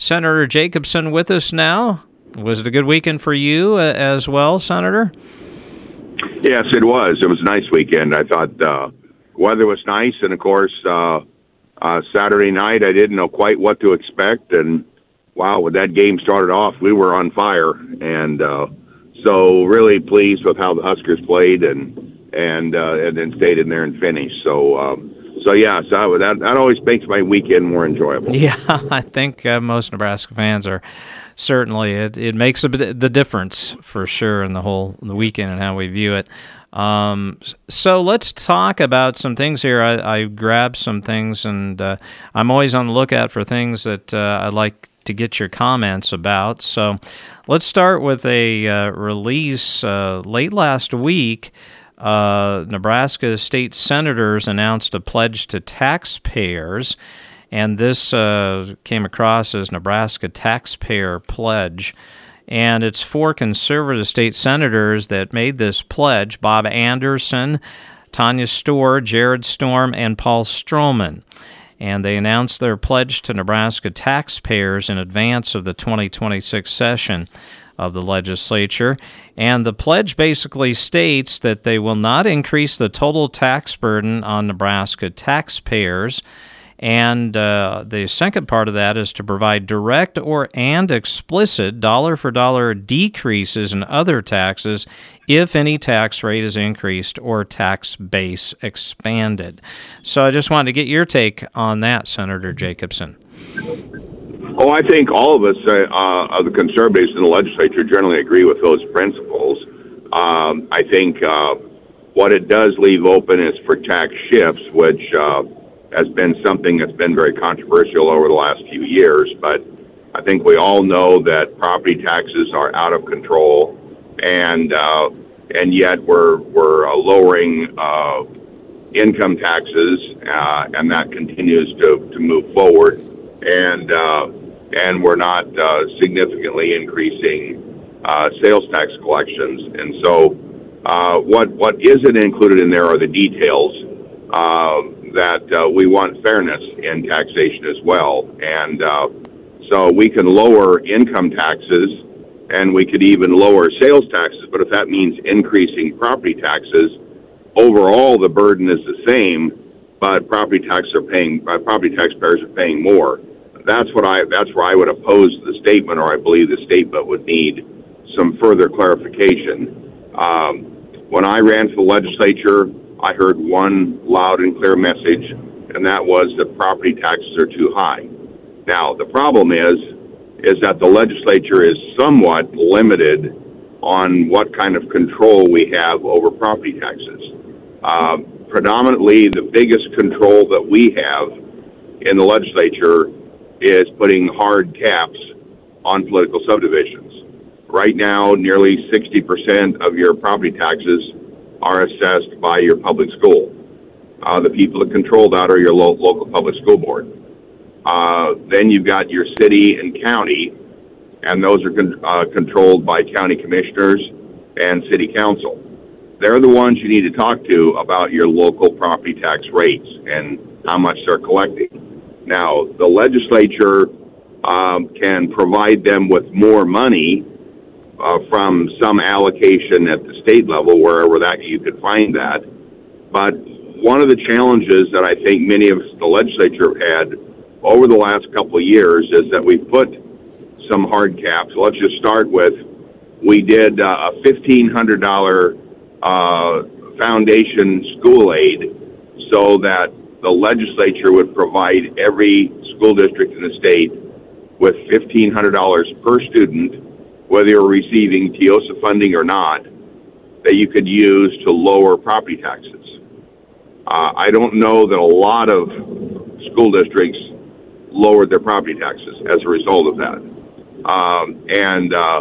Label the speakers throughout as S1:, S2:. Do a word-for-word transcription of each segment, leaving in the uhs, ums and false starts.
S1: Senator Jacobson with us now. Was it a good weekend for you uh, as well, Senator?
S2: Yes, it was. It was a nice weekend. I thought uh, weather was nice, and of course, uh, uh, Saturday night I didn't know quite what to expect, and wow, when that game started off, we were on fire, and uh, so really pleased with how the Huskers played, and and uh, and then stayed in there and finished. So. Um, So, yeah, so that, that always makes my weekend more enjoyable.
S1: Yeah, I think uh, most Nebraska fans are certainly, it, it makes a bit, the difference for sure in the whole the weekend and how we view it. Um, so let's talk about some things here. I, I grabbed some things, and uh, I'm always on the lookout for things that uh, I'd like to get your comments about. So let's start with a uh, release uh, late last week. Uh, Nebraska state senators announced a pledge to taxpayers, and this uh, came across as Nebraska Taxpayer Pledge. And it's four conservative state senators that made this pledge: Bob Anderson, Tanya Storr, Jared Storm, and Paul Stroman. And they announced their pledge to Nebraska taxpayers in advance of the twenty twenty-six session of the legislature. And the pledge basically states that they will not increase the total tax burden on Nebraska taxpayers. And uh, the second part of that is to provide direct or and explicit dollar-for-dollar decreases in other taxes if any tax rate is increased or tax base expanded. So I just wanted to get your take on that, Senator Jacobson.
S2: Oh, I think all of us, uh, uh, of the conservatives in the legislature, generally agree with those principles. Um, I think uh, what it does leave open is for tax shifts, which uh, has been something that's been very controversial over the last few years. But I think we all know that property taxes are out of control, and uh, and yet we're we're uh, lowering uh, income taxes, uh, and that continues to, to move forward. And uh, and we're not uh, significantly increasing uh, sales tax collections. And so uh, what what isn't included in there are the details uh, that uh, we want fairness in taxation as well. And uh, so we can lower income taxes, and we could even lower sales taxes, but if that means increasing property taxes, overall the burden is the same, but property taxes are paying, uh, property taxpayers are paying more. That's what I. That's where I would oppose the statement, or I believe the statement would need some further clarification. Um, when I ran for the legislature, I heard one loud and clear message, and that was that property taxes are too high. Now, the problem is, is that the legislature is somewhat limited on what kind of control we have over property taxes. Uh, predominantly, the biggest control that we have in the legislature is putting hard caps on political subdivisions. Right now, nearly sixty percent of your property taxes are assessed by your public school. Uh, the people that control that are your lo- local public school board. Uh, then you've got your city and county, and those are con- uh, controlled by county commissioners and city council. They're the ones you need to talk to about your local property tax rates and how much they're collecting. Now, the legislature um, can provide them with more money uh, from some allocation at the state level, wherever that you could find that. But one of the challenges that I think many of the legislature have had over the last couple of years is that we put some hard caps. Let's just start with, we did uh, a fifteen hundred dollars uh, foundation school aid so that the legislature would provide every school district in the state with fifteen hundred dollars per student, whether you're receiving T O S A funding or not, that you could use to lower property taxes. Uh, I don't know that a lot of school districts lowered their property taxes as a result of that. Um, and uh,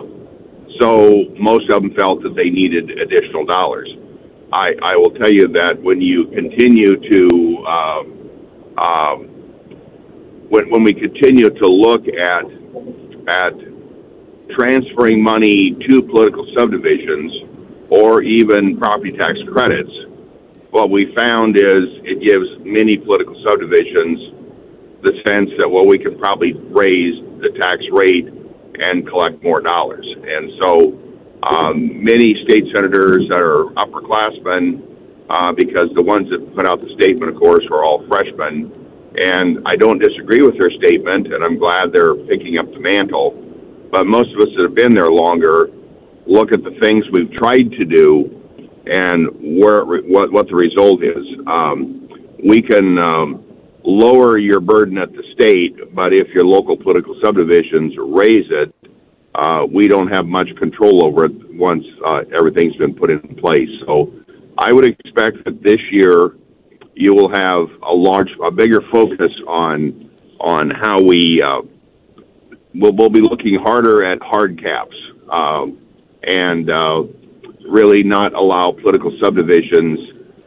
S2: so most of them felt that they needed additional dollars. I, I will tell you that when you continue to, um, um, when, when we continue to look at, at transferring money to political subdivisions or even property tax credits, what we found is it gives many political subdivisions the sense that, well, we can probably raise the tax rate and collect more dollars. And so um, many state senators that are upperclassmen, uh, because the ones that put out the statement, of course, were all freshmen, and I don't disagree with their statement, and I'm glad they're picking up the mantle. But most of us that have been there longer look at the things we've tried to do and where what, what the result is. Um, we can um, lower your burden at the state, but if your local political subdivisions raise it, uh, we don't have much control over it once uh, everything's been put in place. So I would expect that this year you will have a large, a bigger focus on on how we uh, we'll, we'll be looking harder at hard caps um, and uh, really not allow political subdivisions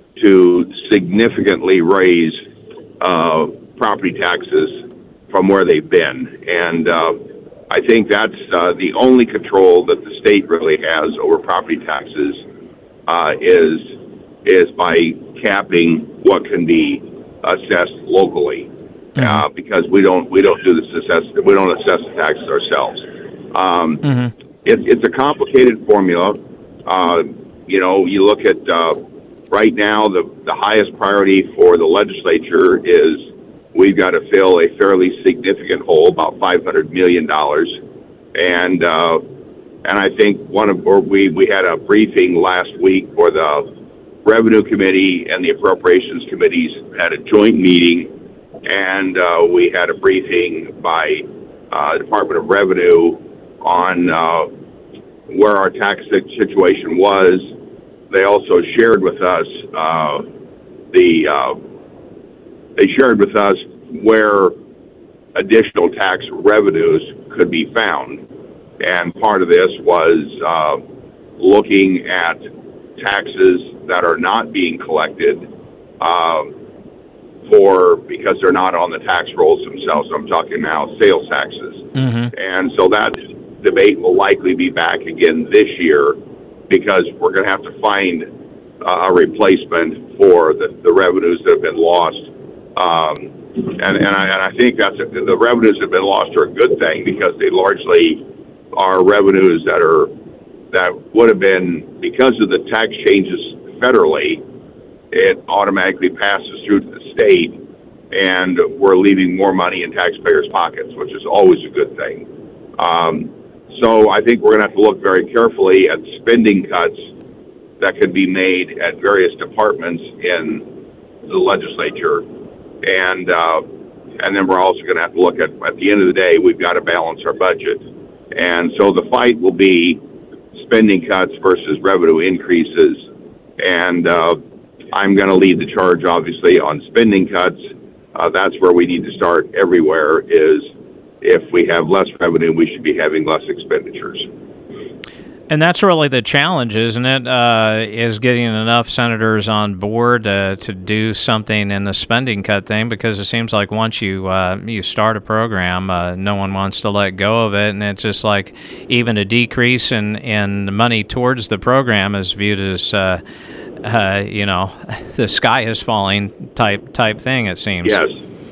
S2: to significantly raise uh, property taxes from where they've been. And uh, I think that's uh, the only control that the state really has over property taxes uh, is is by capping what can be assessed locally, uh, because we don't we don't do this assess we don't assess the taxes ourselves. Um, mm-hmm. it, it's a complicated formula. Uh, you know, you look at uh, right now the the highest priority for the legislature is we've got to fill a fairly significant hole, about five hundred million dollars, and uh, and I think one of or we we had a briefing last week for the Revenue Committee and the Appropriations Committees had a joint meeting, and uh, we had a briefing by uh, Department of Revenue on uh, where our tax situation was. They also shared with us uh, the uh, they shared with us where additional tax revenues could be found, and part of this was uh, looking at taxes that are not being collected um, for because they're not on the tax rolls themselves. I'm talking now sales taxes. Mm-hmm. And so that debate will likely be back again this year because we're going to have to find uh, a replacement for the, the revenues that have been lost. Um, and, and, I, and I think that's a, the revenues that have been lost are a good thing because they largely are revenues that are that would have been, because of the tax changes federally, it automatically passes through to the state, and we're leaving more money in taxpayers' pockets, which is always a good thing. Um, so I think we're going to have to look very carefully at spending cuts that could be made at various departments in the legislature, and uh, and then we're also going to have to look at, at the end of the day, we've got to balance our budget. And so the fight will be spending cuts versus revenue increases, and uh, I'm going to lead the charge, obviously, on spending cuts. Uh, that's where we need to start everywhere, is if we have less revenue, we should be having less expenditures.
S1: And that's really the challenge, isn't it, uh, is getting enough senators on board uh, to do something in the spending cut thing, because it seems like once you uh, you start a program, uh, no one wants to let go of it, and it's just like even a decrease in, in the money towards the program is viewed as, uh, uh, you know, the sky is falling type type thing, it seems.
S2: Yes.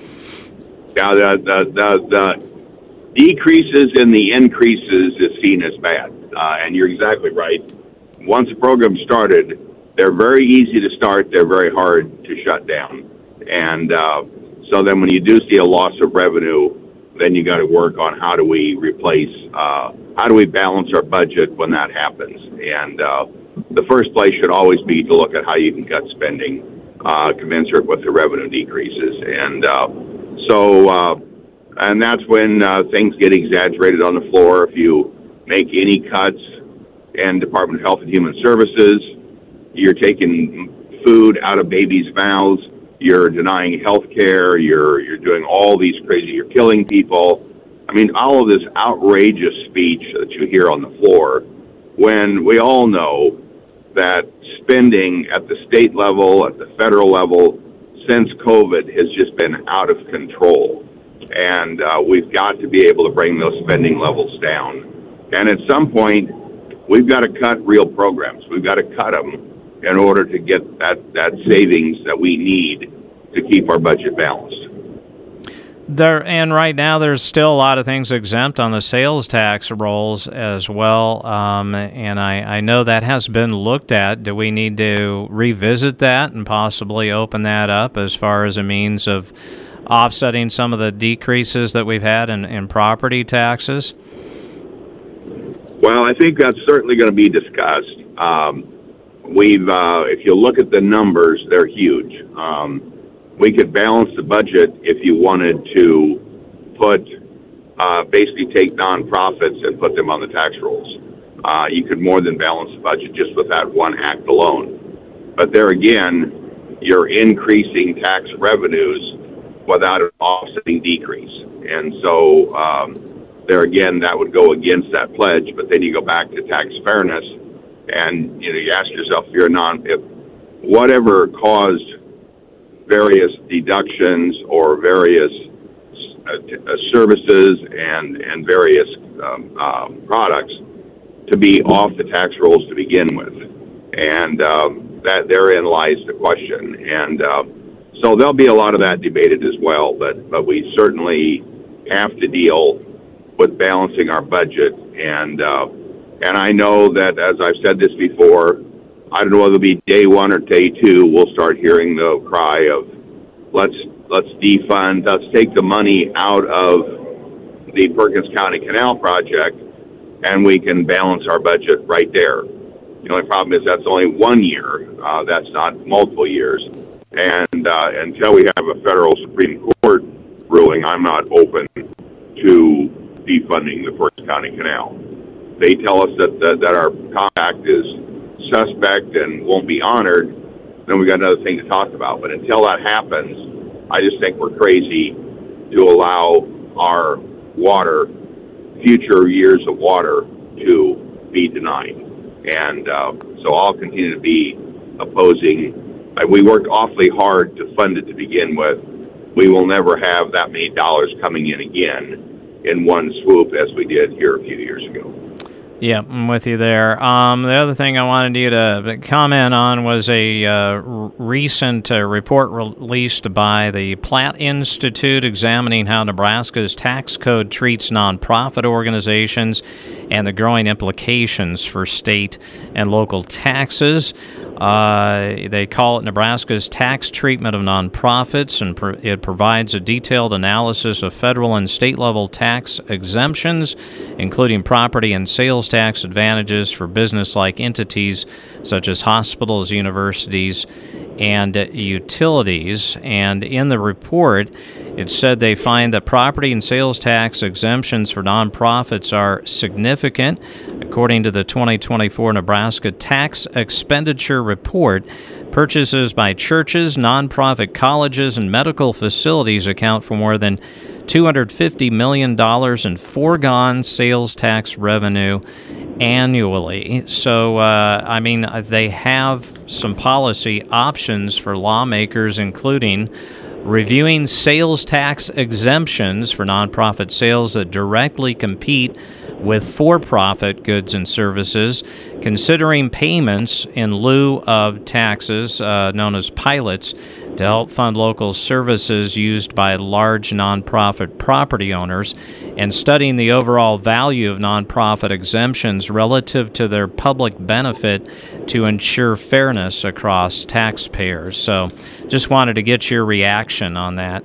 S2: Yeah, the, the, the, the decreases in the increases is seen as bad. Uh, and you're exactly right. Once a program started, they're very easy to start. They're very hard to shut down. And uh, so then when you do see a loss of revenue, then you got to work on how do we replace, uh, how do we balance our budget when that happens. And uh, the first place should always be to look at how you can cut spending uh, commensurate with the revenue decreases. And uh, so, uh, and that's when uh, things get exaggerated on the floor. If you make any cuts in Department of Health and Human Services, you're taking food out of babies' mouths, you're denying health care, you're, you're doing all these crazy, you're killing people. I mean, all of this outrageous speech that you hear on the floor, when we all know that spending at the state level, at the federal level, since COVID has just been out of control. And uh, we've got to be able to bring those spending levels down. And at some point, we've got to cut real programs. We've got to cut them in order to get that, that savings that we need to keep our budget balanced.
S1: There and right now, there's still a lot of things exempt on the sales tax rolls as well, um, and I, I know that has been looked at. Do we need to revisit that and possibly open that up as far as a means of offsetting some of the decreases that we've had in, in property taxes?
S2: Well, I think that's certainly going to be discussed. Um, we've, uh, if you look at the numbers, they're huge. Um, we could balance the budget if you wanted to put, uh, basically take nonprofits and put them on the tax rolls. Uh, you could more than balance the budget just with that one act alone. But there again, you're increasing tax revenues without an offsetting decrease. And so, um, there again, that would go against that pledge, but then you go back to tax fairness, and you know you ask yourself, if you're a non, if whatever caused various deductions or various uh, uh, services and and various um, uh, products to be off the tax rolls to begin with, and um, that therein lies the question, and uh, so there'll be a lot of that debated as well, but but we certainly have to deal with balancing our budget, and uh, and I know that, as I've said this before, I don't know whether it'll be day one or day two, we'll start hearing the cry of let's let's defund, let's take the money out of the Perkins County Canal project, and we can balance our budget right there. The only problem is that's only one year, uh, that's not multiple years, and uh, until we have a federal Supreme Court ruling, I'm not open to defunding the Perkins County Canal. They tell us that, that that our compact is suspect and won't be honored, then we got another thing to talk about. But until that happens, I just think we're crazy to allow our water, future years of water, to be denied. And uh, so I'll continue to be opposing. Uh, we worked awfully hard to fund it to begin with. We will never have that many dollars coming in again in one swoop as we did here a few years ago.
S1: Yeah, I'm with you there. Um, the other thing I wanted you to comment on was a uh, recent uh, report released by the Platt Institute examining how Nebraska's tax code treats nonprofit organizations and the growing implications for state and local taxes. Uh, they call it Nebraska's Tax Treatment of Nonprofits, and pro- it provides a detailed analysis of federal and state-level tax exemptions, including property and sales tax advantages for business-like entities such as hospitals, universities, and uh, utilities. And in the report, it said they find that property and sales tax exemptions for nonprofits are significant. According to the twenty twenty-four Nebraska Tax Expenditure Report, purchases by churches, nonprofit colleges, and medical facilities account for more than two hundred fifty million dollars in foregone sales tax revenue annually. So, uh, I mean, they have some policy options for lawmakers, including reviewing sales tax exemptions for nonprofit sales that directly compete with for-profit goods and services, considering payments in lieu of taxes, uh, known as pilots, to help fund local services used by large nonprofit property owners, and studying the overall value of nonprofit exemptions relative to their public benefit to ensure fairness across taxpayers. So just wanted to get your reaction on that.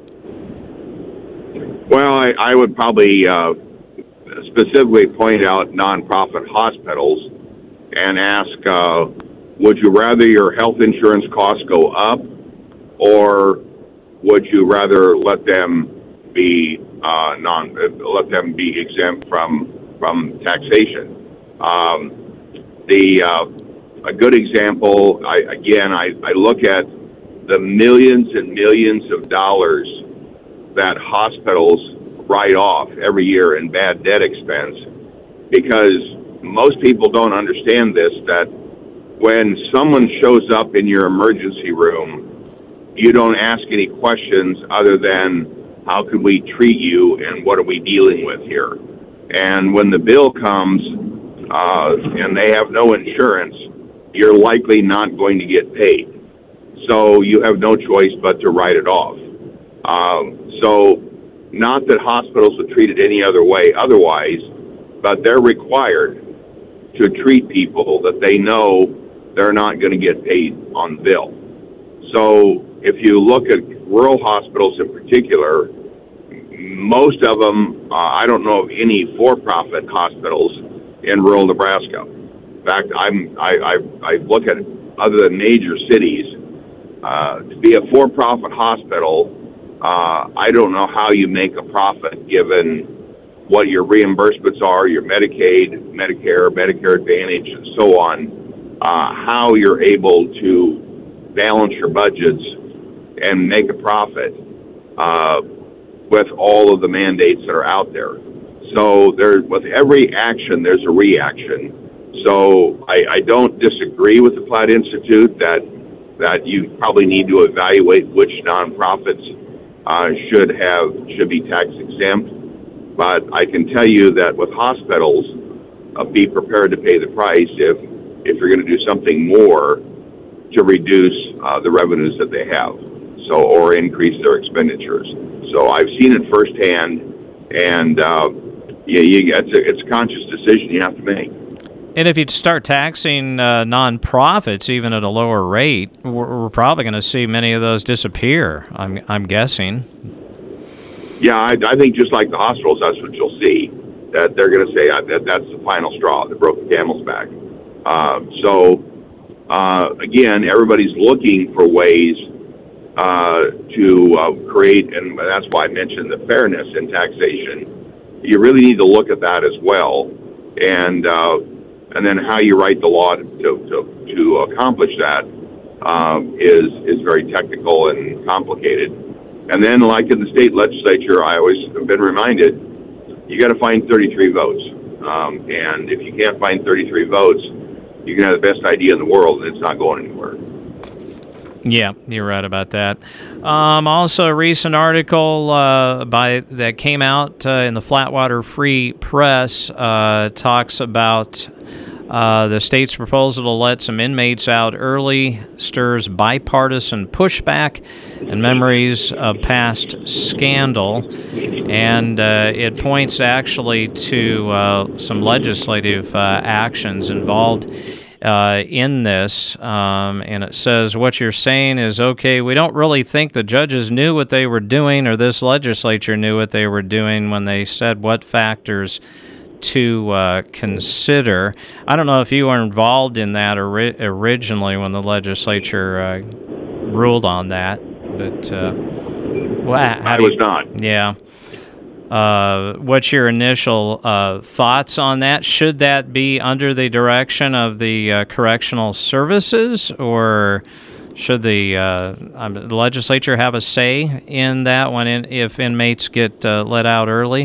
S2: Well, I, I would probably uh, specifically point out nonprofit hospitals and ask, uh, would you rather your health insurance costs go up, or would you rather let them be uh, non let them be exempt from from taxation? Um, the uh, a good example, I, again, I, I look at the millions and millions of dollars that hospitals write off every year in bad debt expense, because most people don't understand this, that when someone shows up in your emergency room, you don't ask any questions other than, how could we treat you and what are we dealing with here? And when the bill comes uh, and they have no insurance, you're likely not going to get paid. So you have no choice but to write it off. Um, so Not that hospitals would treat it any other way otherwise, but they're required to treat people that they know they're not going to get paid on bill. So if you look at rural hospitals in particular, most of them, uh, I don't know of any for-profit hospitals in rural Nebraska. In fact, I'm, I, I, I look at other than major cities, uh, to be a for-profit hospital, uh, I don't know how you make a profit given what your reimbursements are, your Medicaid, Medicare, Medicare Advantage, and so on, uh, how you're able to balance your budgets and make a profit uh, with all of the mandates that are out there. So there, with every action, there's a reaction. So I, I don't disagree with the Platt Institute that that you probably need to evaluate which nonprofits uh, should have should be tax exempt. But I can tell you that with hospitals, uh, be prepared to pay the price if if you're going to do something more to reduce uh, the revenues that they have, so or increase their expenditures. So I've seen it firsthand, and uh, yeah, you, it's, a, it's a conscious decision you have to make.
S1: And if you start taxing uh, nonprofits even at a lower rate, we're, we're probably going to see many of those disappear. I'm I'm guessing.
S2: Yeah, I, I think just like the hospitals, that's what you'll see. That they're going to say uh, that that's the final straw that broke the camel's back. Uh, so uh, again, everybody's looking for ways uh, to uh, create, and that's why I mentioned the fairness in taxation. You really need to look at that as well, and. Uh, And then how you write the law to to, to accomplish that um, is is very technical and complicated. And then, like in the state legislature, I always have been reminded, you got to find thirty-three votes. Um, and if you can't find thirty-three votes, you can have the best idea in the world, and it's not going anywhere.
S1: Yeah, you're right about that. Um, also, a recent article uh, by that came out uh, in the Flatwater Free Press uh, talks about uh, the state's proposal to let some inmates out early stirs bipartisan pushback and memories of past scandal. And uh, it points actually to uh, some legislative uh, actions involved Uh, in this, um, and it says what you're saying is, okay, we don't really think the judges knew what they were doing or this legislature knew what they were doing when they said what factors to uh, consider. I don't know if you were involved in that ori- originally when the legislature uh, ruled on that, but uh, well, how
S2: I
S1: do
S2: was
S1: you,
S2: not.
S1: Yeah. Uh, what's your initial uh, thoughts on that? Should that be under the direction of the uh, correctional services, or should the, uh, um, the legislature have a say in that when in, if inmates get uh, let out early?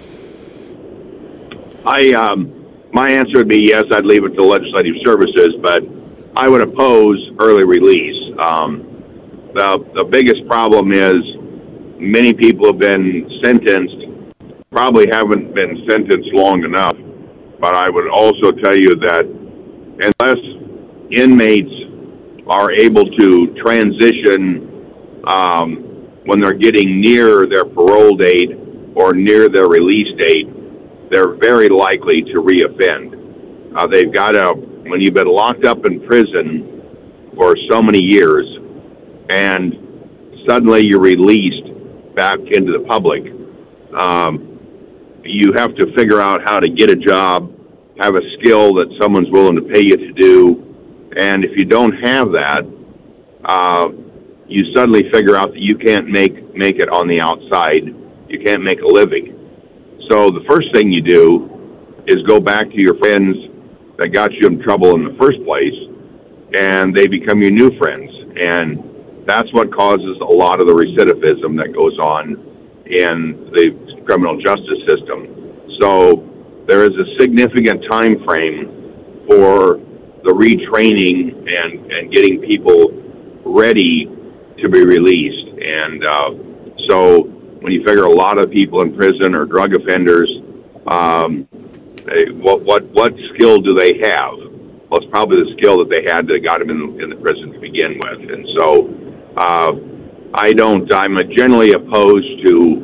S2: I um, my answer would be yes. I'd leave it to legislative services, but I would oppose early release. Um, the the biggest problem is many people have been sentenced. Probably haven't been sentenced long enough, but I would also tell you that unless inmates are able to transition um, when they're getting near their parole date or near their release date, they're very likely to reoffend. Uh, they've got to, when you've been locked up in prison for so many years and suddenly you're released back into the public, um, you have to figure out how to get a job, have a skill that someone's willing to pay you to do, and if you don't have that, uh, you suddenly figure out that you can't make make it on the outside. You can't make a living. So the first thing you do is go back to your friends that got you in trouble in the first place, and they become your new friends, and that's what causes a lot of the recidivism that goes on in the criminal justice system. So there is a significant time frame for the retraining and, and getting people ready to be released. And uh, so when you figure a lot of people in prison are drug offenders, um, they, what what what skill do they have? Well, it's probably the skill that they had that got them in, in the prison to begin with. And so uh, I don't. I'm generally opposed to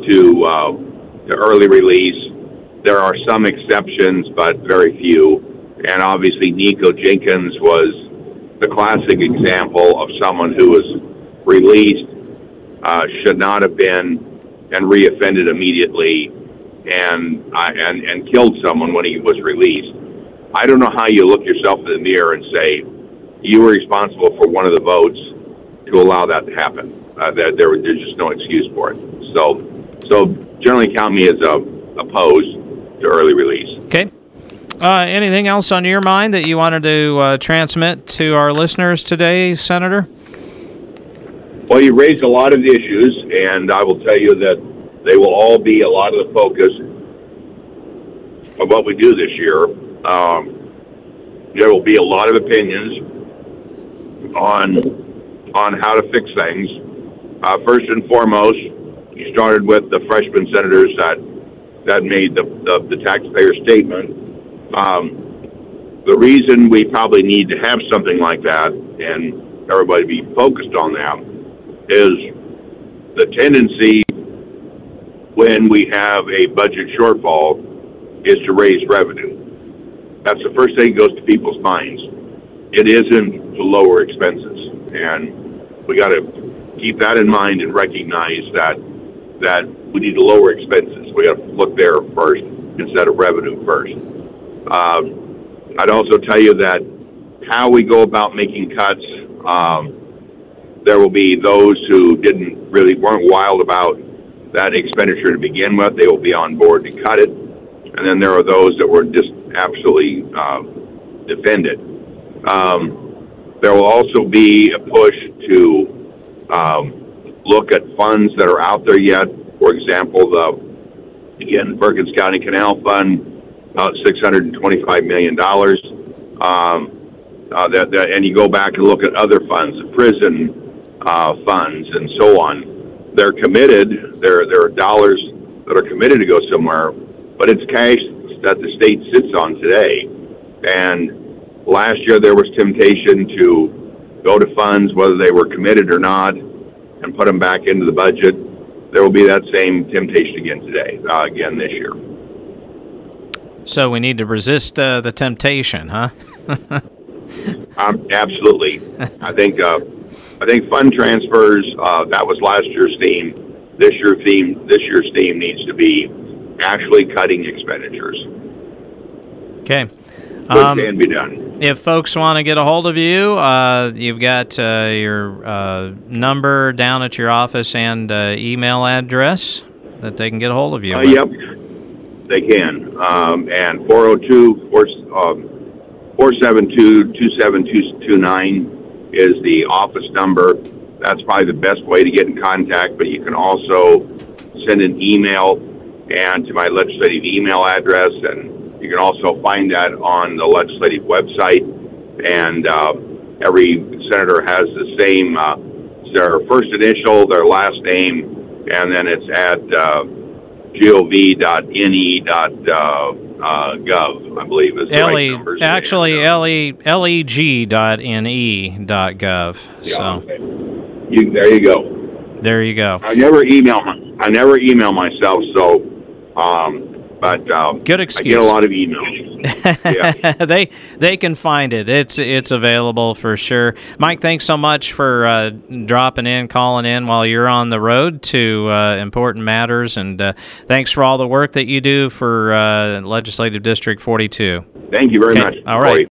S2: to uh, to early release. There are some exceptions, but very few. And obviously, Nico Jenkins was the classic example of someone who was released, uh, should not have been, and reoffended immediately, and uh, and and killed someone when he was released. I don't know how you look yourself in the mirror and say you were responsible for one of the votes to allow that to happen. Uh, that there, there's just no excuse for it. So, so generally count me as a, opposed to early release.
S1: Okay. Uh, anything else on your mind that you wanted to uh, transmit to our listeners today, Senator?
S2: Well, you raised a lot of issues, and I will tell you that they will all be a lot of the focus of what we do this year. Um, there will be a lot of opinions on on how to fix things. Uh, first and foremost, you started with the freshman senators that that made the the, the taxpayer statement. Um, the reason we probably need to have something like that, and everybody be focused on that, is the tendency when we have a budget shortfall is to raise revenue. That's the first thing that goes to people's minds. It isn't to lower expenses, and we got to keep that in mind and recognize that that we need to lower expenses. We got to look there first instead of revenue first. Um, I'd also tell you that how we go about making cuts, um, there will be those who didn't really weren't wild about that expenditure to begin with. They will be on board to cut it, and then there are those that were just absolutely uh, defended. Um, there will also be a push to um, look at funds that are out there yet. For example, the again Perkins County Canal Fund, about six hundred twenty-five million dollars. Um, uh, that, that, and you go back and look at other funds, the prison uh, funds, and so on. They're committed. There, there are dollars that are committed to go somewhere, but it's cash that the state sits on today. And last year there was temptation to go to funds, whether they were committed or not, and put them back into the budget. There will be that same temptation again today, uh, again this year.
S1: So we need to resist uh, the temptation, huh?
S2: um, absolutely. I think uh, I think fund transfers, uh, that was last year's theme. This year theme, this year's theme needs to be actually cutting expenditures.
S1: Okay.
S2: Um, can be done.
S1: If folks want to get a hold of you, uh, you've got uh, your uh, number down at your office and uh, email address that they can get a hold of you.
S2: Uh, yep, they can. Um, and four oh two, four seven two, two seven two two nine is the office number. That's probably the best way to get in contact, but you can also send an email and to my legislative email address, and you can also find that on the legislative website. And uh, every senator has the same, uh, their first initial, their last name, and then it's at uh, gov dot n e dot gov, I believe is the
S1: L
S2: right
S1: E,
S2: numbers.
S1: actually,
S2: and, uh,
S1: L E, leg dot N E dot gov.
S2: Yeah,
S1: so
S2: okay. you, there you go.
S1: There you go.
S2: I never email, I never email myself, so... Um, But um,
S1: good excuse.
S2: I get a lot of emails. Yeah.
S1: they they can find it. It's it's available for sure. Mike, thanks so much for uh, dropping in, calling in while you're on the road to uh, important matters, and uh, thanks for all the work that you do for uh, Legislative District forty-two.
S2: Thank you very
S1: okay.
S2: much.
S1: All right.